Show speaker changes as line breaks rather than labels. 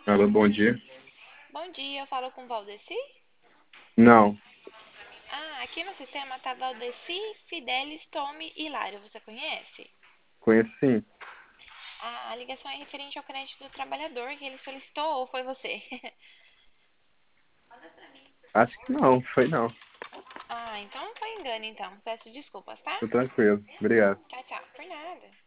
Alô, bom dia.
Bom dia, eu falo com Valdeci.
Não,
Aqui no sistema tá Valdeci, Fidelis, Tome e Hilário. Você conhece?
conheço sim.
A ligação é referente ao crédito do trabalhador que ele solicitou ou foi você?
Acho que não, foi não.
Então não foi engano então. Peço desculpas, tá?
Tô tranquilo. Obrigado.
Tchau, tchau. Por nada.